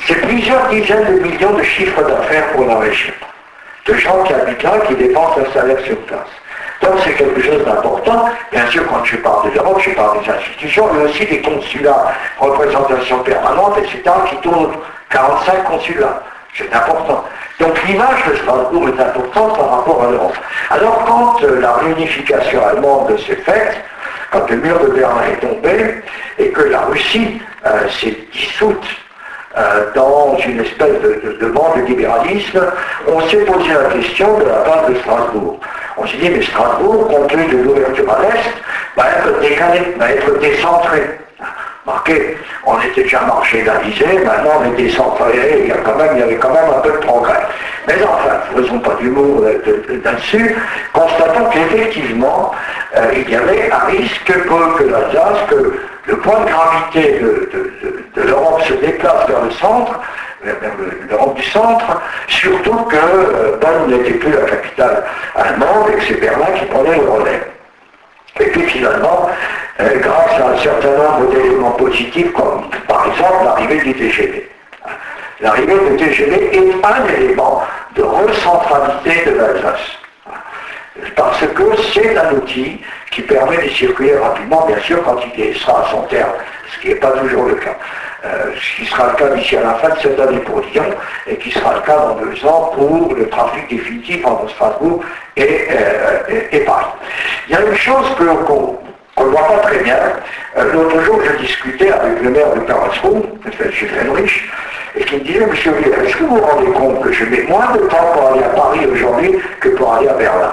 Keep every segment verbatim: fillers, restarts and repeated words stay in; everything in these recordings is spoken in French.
C'est plusieurs dizaines de millions de chiffres d'affaires pour la région, de gens qui habitent là, qui dépensent un salaire sur place. Donc c'est quelque chose d'important. Bien sûr, quand je parle de l'Europe, je parle des institutions, mais aussi des consulats, représentations permanentes, et cetera, qui tournent quarante-cinq consulats. C'est important. Donc l'image de Strasbourg est importante par rapport à l'Europe. Alors quand euh, la réunification allemande s'est faite, quand le mur de Berlin est tombé, et que la Russie euh, s'est dissoute euh, dans une espèce de, de, de vent de libéralisme, on s'est posé la question de la place de Strasbourg. On s'est dit, mais Strasbourg, compte tenu de l'ouverture à l'Est, va être décalé, va être décentré. Marquez, on était déjà marginalisé, maintenant on est décentré, il y, a quand même, il y avait quand même un peu de progrès. Mais enfin, ne faisons pas d'humour là-dessus, constatons qu'effectivement, euh, il y avait un risque que, que l'Alsace, que le point de gravité de, de, de, de l'Europe se déplace vers le centre, vers l'Europe du centre, surtout que euh, Bonn n'était plus la capitale allemande et que c'est Berlin qui prenait le relais. Et puis finalement, euh, grâce à un certain nombre d'éléments positifs, comme par exemple l'arrivée du T G V. L'arrivée du T G V est un élément de recentralité de l'Alsace. Parce que c'est un outil qui permet de circuler rapidement, bien sûr, quand il sera à son terme, ce qui n'est pas toujours le cas. Euh, ce qui sera le cas d'ici à la fin de cette année pour Lyon, et qui sera le cas dans deux ans pour le trafic définitif entre Strasbourg et, euh, et, et Paris. Il y a une chose que, qu'on ne voit pas très bien. Euh, l'autre jour, je discutais avec le maire de Karlsruhe, M. Fenrich, et qui me disait, monsieur Villers, est-ce que vous vous rendez compte que je mets moins de temps pour aller à Paris aujourd'hui que pour aller à Berlin?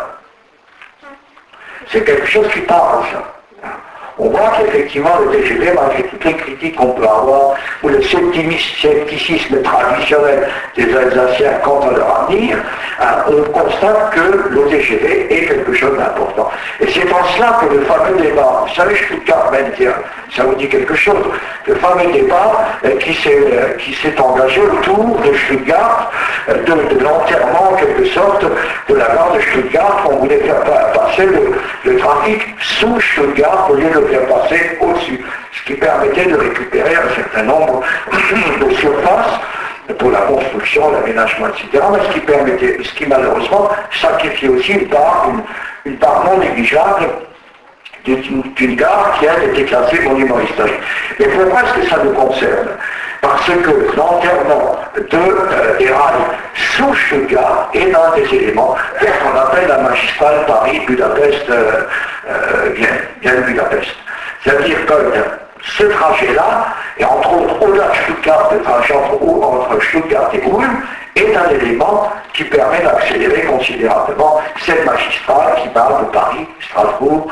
C'est quelque chose qui parle, ça. On voit qu'effectivement le T G V, malgré toutes les critiques qu'on peut avoir, ou le scepticisme traditionnel des Alsaciens quant à leur avenir, hein, on constate que le T G V est quelque chose d'important. Et c'est en cela que le fameux débat, vous savez, Stuttgart vingt-et-un, ça vous dit quelque chose, le fameux débat euh, qui s'est euh, qui s'est engagé autour de Stuttgart, euh, de, de l'enterrement en quelque sorte de la gare de Stuttgart, on voulait faire passer le, le trafic sous Stuttgart au lieu de faire passer au-dessus, ce qui permettait de récupérer un certain nombre de surfaces pour la construction, l'aménagement, et cetera, mais ce qui permettait, ce qui malheureusement sacrifiait aussi une part, une, une part non négligeable d'une, d'une gare qui elle était classée monument historique. Mais pourquoi est-ce que ça nous concerne? Parce que l'enterrement de, euh, des rails sous Stuttgart est l'un des éléments de ce qu'on appelle la magistrale Paris-Budapest, euh, euh, Vienne, Vienne-Budapest. C'est-à-dire que ce trajet-là, et entre autres au-delà de Stuttgart, le trajet entre, entre Stuttgart et Ulm, est un élément qui permet d'accélérer considérablement cette magistrale qui parle de Paris, Strasbourg,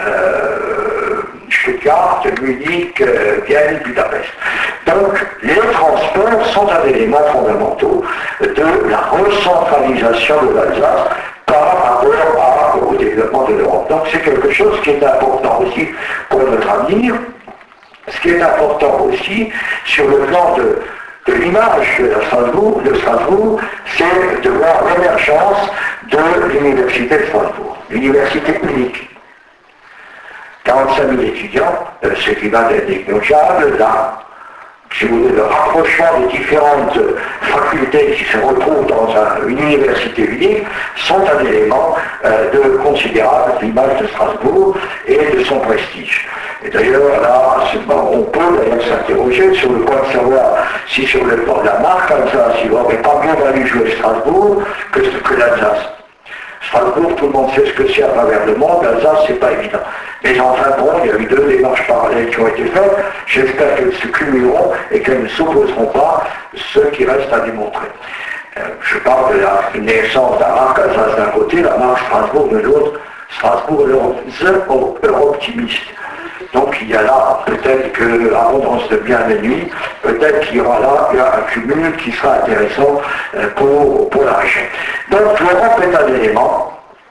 euh, Stuttgart, Munich, euh, Vienne, Budapest. Donc les transports sont un élément fondamental de la recentralisation de l'Alsace par rapport au développement de l'Europe. Donc c'est quelque chose qui est important aussi pour notre avenir. Ce qui est important aussi sur le plan de de l'image de Strasbourg, de Strasbourg, c'est de voir l'émergence de l'université de Strasbourg, l'université unique. quarante-cinq mille étudiants, euh, ce qui va d'être négligeable, là, si vous voulez, le rapprochement des différentes facultés qui se retrouvent dans un, une université unique sont un élément euh, de considérable de l'image de Strasbourg et de son prestige. Et d'ailleurs, là, on peut d'ailleurs s'interroger sur le point de savoir si sur le plan de la marque Alsace, il n'aurait pas mieux valu jouer Strasbourg que, que l'Alsace. Strasbourg, tout le monde sait ce que c'est à travers le monde, l'Alsace, c'est pas évident. Mais enfin bon, il y a eu deux démarches parallèles qui ont été faites, j'espère qu'elles se cumuleront et qu'elles ne s'opposeront pas, ce qui reste à démontrer. Euh, je parle de la naissance de la marque Alsace d'un côté, la marque Strasbourg de l'autre, Strasbourg euro-optimiste. Donc il y a là, peut-être que l'abondance de bien de nuit, peut-être qu'il y aura là un cumul qui sera intéressant pour, pour la région. Donc l'Europe est un élément,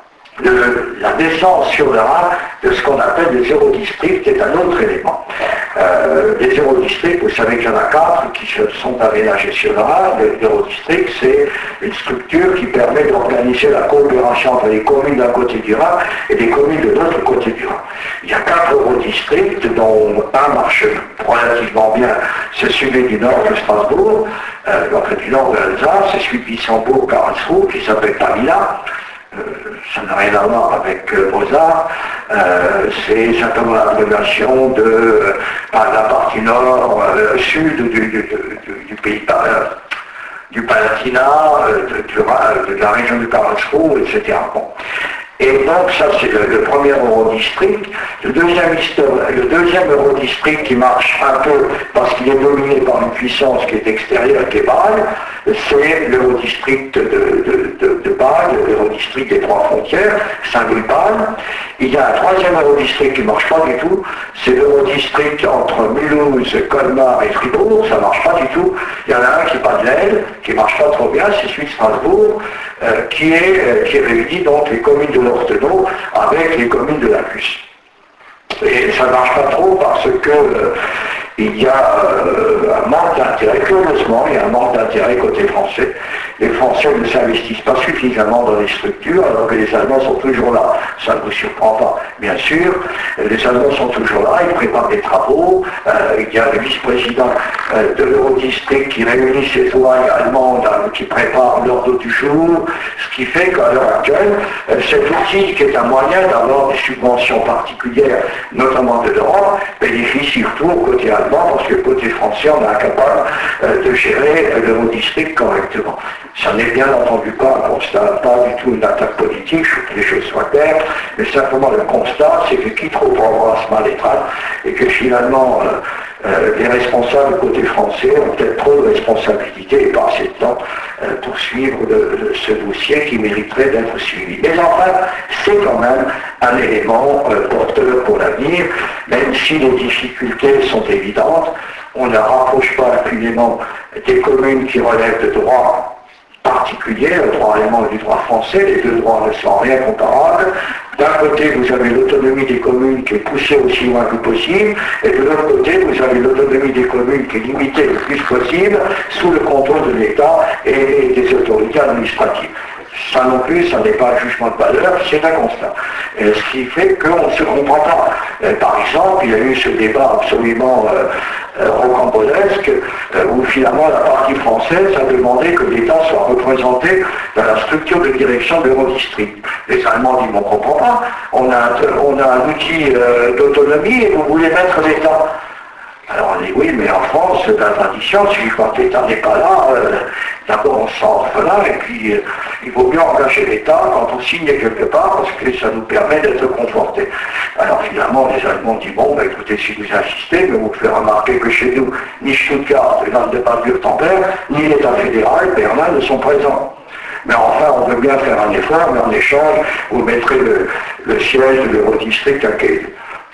de la naissance sur le Rhin de ce qu'on appelle les eurodistricts est un autre élément. Euh, les eurodistricts, vous savez qu'il y en a quatre qui se sont aménagés sur le Rhin. L'eurodistrict, c'est une structure qui permet d'organiser la coopération entre les communes d'un côté du Rhin et les communes de l'autre côté du Rhin. Il y a quatre eurodistricts, dont un marche relativement bien, c'est celui du nord de Strasbourg, euh, donc du nord de l'Alsace, c'est celui de Wissembourg, Karlsruhe, qui s'appelle Pamina. Euh, ça n'a rien à voir avec euh, Mozart, euh, c'est simplement l'abréviation de euh, la partie nord, euh, sud du, du, du, du pays euh, du Palatinat, euh, de, de, de la région du Karlsruhe, et cetera. Bon. Et donc ça c'est le, le premier eurodistrict. Le deuxième, le deuxième eurodistrict qui marche un peu parce qu'il est dominé par une puissance qui est extérieure, qui est Bâle, c'est l'eurodistrict de, de, de, de Bâle, l'eurodistrict des trois frontières, Saint-Louis-Bâle. Il y a un troisième eurodistrict qui ne marche pas du tout, c'est l'eurodistrict entre Mulhouse, Colmar et Fribourg, ça ne marche pas du tout. Il y en a un qui n'est pas de l'aile, qui ne marche pas trop bien, c'est celui de Strasbourg, euh, qui, est, euh, qui réunit donc les communes de l'Ortenau avec les communes de la Puce. Et ça ne marche pas trop parce que euh, il y a euh, un manque d'intérêt, curieusement, il y a un manque d'intérêt côté français. Les Français ne s'investissent pas suffisamment dans les structures, alors que les Allemands sont toujours là. Ça ne vous surprend pas, bien sûr. Les Allemands sont toujours là, ils préparent des travaux. Euh, il y a le vice-président euh, de l'Eurodistrict qui réunit ses douanes allemandes, euh, qui prépare l'ordre du jour, ce qui fait qu'à l'heure actuelle, euh, cet outil qui est un moyen d'avoir des subventions particulières, notamment de l'Europe, bénéficie surtout au côté allemand, parce que côté français, on est incapable euh, de gérer euh, l'Eurodistrict correctement. Ça n'est bien entendu pas un constat, pas du tout une attaque politique, je veux que les choses soient claires, mais simplement le constat, c'est que qui trop embrasse mal les trains, et que finalement, euh, euh, les responsables côté français ont peut-être trop de responsabilités et pas assez de temps euh, pour suivre le, le, ce dossier qui mériterait d'être suivi. Mais enfin, c'est quand même un élément euh, porteur pour l'avenir, même si les difficultés sont évidentes, on ne rapproche pas impunément des communes qui relèvent de droits particulier, le droit allemand et du droit français, les deux droits ne sont rien comparables. D'un côté, vous avez l'autonomie des communes qui est poussée aussi loin que possible, et de l'autre côté, vous avez l'autonomie des communes qui est limitée le plus possible sous le contrôle de l'État et des autorités administratives. Ça non plus, ça n'est pas un jugement de valeur, c'est un constat. Et ce qui fait qu'on ne se comprend pas. Et par exemple, il y a eu ce débat absolument euh, euh, rocambolesque, euh, où finalement la partie française a demandé que l'État soit représenté dans la structure de direction de l'Eurodistrict. Les Allemands disent, on ne comprend pas, on a, on a un outil euh, d'autonomie et vous voulez mettre l'État. Alors on dit oui, mais en France, c'est la tradition, si quand l'État n'est pas là, euh, d'abord on se sent orphelin, et puis euh, il vaut mieux engager l'État quand on signe quelque part, parce que ça nous permet d'être confortés. Alors finalement, les Allemands disent, bon, bah, écoutez, si vous insistez, mais vous pouvez remarquer que chez nous, ni Stuttgart, le Land de Baden-Württemberg, ni l'État fédéral, Berlin, ne sont présents. Mais enfin, on veut bien faire un effort, mais en échange, vous mettrez le, le siège de l'Eurodistrict à Kiel.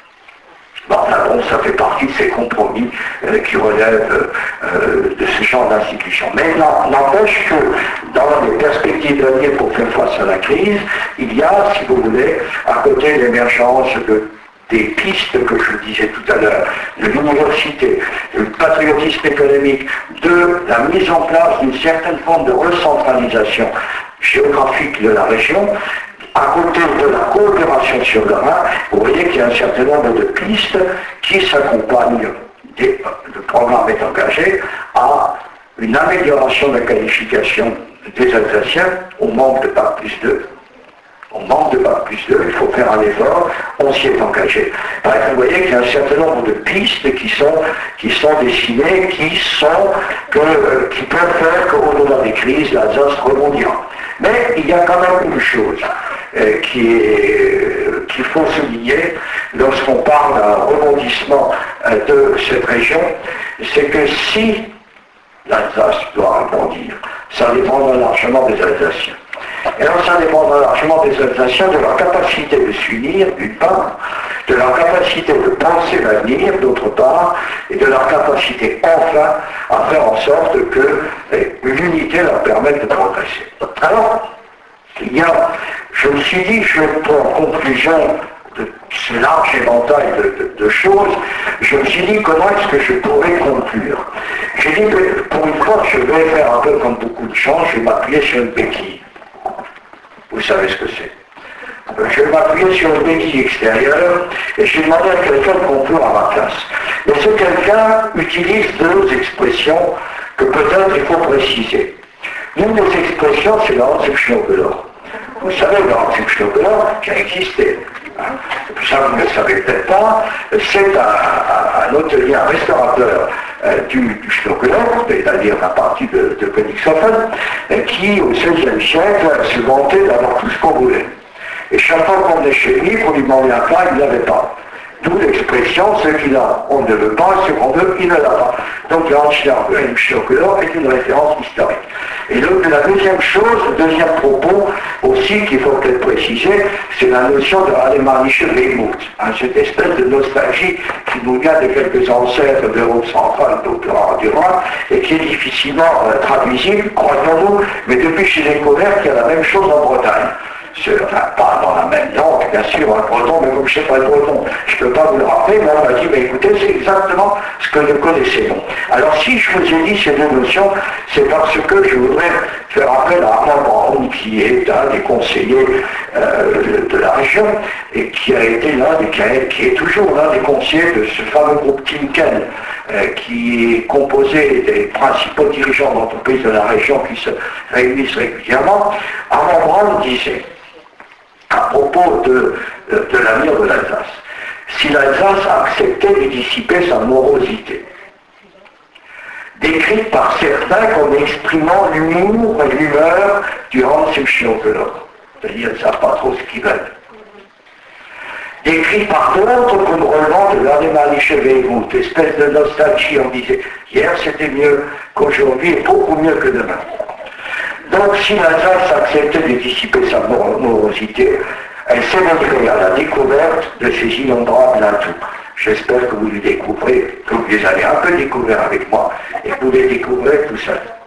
Bon, bon, ça fait partie de ces compromis euh, qui relèvent euh, de ce genre d'institution. Mais n'empêche que dans les perspectives d'avenir pour faire face à la crise, il y a, si vous voulez, à côté de l'émergence de des pistes que je disais tout à l'heure, de l'université, du patriotisme économique, de la mise en place d'une certaine forme de recentralisation géographique de la région, à côté de la coopération sur le Rhin, vous voyez qu'il y a un certain nombre de pistes qui s'accompagnent, le programme est engagé, à une amélioration de la qualification des Alsaciens. On manque de bac plus deux. On manque de bac plus deux, il faut faire un effort, on s'y est engagé. Par exemple, vous voyez qu'il y a un certain nombre de pistes qui sont, qui sont dessinées, qui, sont, que, euh, qui peuvent faire qu'au-delà des crises, l'Alsace rebondira. Mais il y a quand même une chose euh, qui est, qu'il faut souligner lorsqu'on parle d'un rebondissement euh, de cette région, c'est que si l'Alsace doit rebondir, ça dépendra largement des Alsaciens. Et alors ça dépendra largement des Alsaciens, de leur capacité de s'unir, d'une part, de leur capacité de penser l'avenir, d'autre part, et de leur capacité enfin à faire en sorte que eh, l'unité leur permette de progresser. Alors, il y a, je me suis dit, je prends en conclusion de ce large éventail de, de, de choses, je me suis dit comment est-ce que je pourrais conclure. J'ai dit que pour une fois, je vais faire un peu comme beaucoup de gens, je vais m'appuyer sur une béquille. Vous savez ce que c'est. Je vais m'appuyer sur une béquille extérieure et je vais demander à quelqu'un de conclure à ma place. Et ce quelqu'un utilise deux expressions que peut-être il faut préciser. L'une des expressions, c'est la Handzipshnogolor. Vous savez, la Handzipshnogolor qui a existé. Hein. Ça, vous ne le savez peut-être pas. C'est un, un, un hôtelier, un restaurateur euh, du, du Schnogelor, c'est-à-dire la partie de, de Königshofen, qui, au seizième siècle, se vantait d'avoir tout ce qu'on voulait. Et chaque fois qu'on venait chez lui, pour lui demander un plat, il ne l'avait pas. D'où l'expression, ce qu'il a, on ne veut pas, ce qu'on veut, il ne l'a pas. Donc la Handzipshnogolor est une référence historique. Et donc la deuxième chose, le deuxième propos aussi qu'il faut peut-être préciser, c'est la notion de Allemanische Wehmut, hein, cette espèce de nostalgie qui nous vient de quelques ancêtres d'Europe centrale, doctorat du roi, et qui est difficilement euh, traduisible, croyons-nous, mais depuis que j'ai découvert qu'il y a la même chose en Bretagne. Enfin, pas dans la même langue, bien sûr, un breton, mais comme je ne sais pas le breton, je ne peux pas vous le rappeler, mais on m'a dit, mais écoutez, c'est exactement ce que nous connaissons. Alors si je vous ai dit ces deux notions, c'est parce que je voudrais faire appel à Armand Brown, qui est un des conseillers euh, de la région, et qui a été l'un des, qui, a, qui est toujours l'un des conseillers de ce fameux groupe Timken, euh, qui est composé des principaux dirigeants d'entreprises de la région qui se réunissent régulièrement. Armand Brown disait, à propos de, de, de l'avenir de l'Alsace. Si l'Alsace acceptait de dissiper sa morosité, décrite par certains comme exprimant l'humour et l'humeur du Handzipshnogolor, c'est-à-dire ils ne savent pas trop ce qu'ils veulent, décrite par d'autres comme relevant de l'Allemanische Wehmut, espèce de nostalgie, on disait, hier c'était mieux qu'aujourd'hui et beaucoup mieux que demain. Donc si l'Alsace acceptait de dissiper sa morosité, elle s'émettrait à la découverte de ces innombrables atouts. J'espère que vous les découvrez, que vous les avez un peu découverts avec moi, et que vous les découvrez tout seul.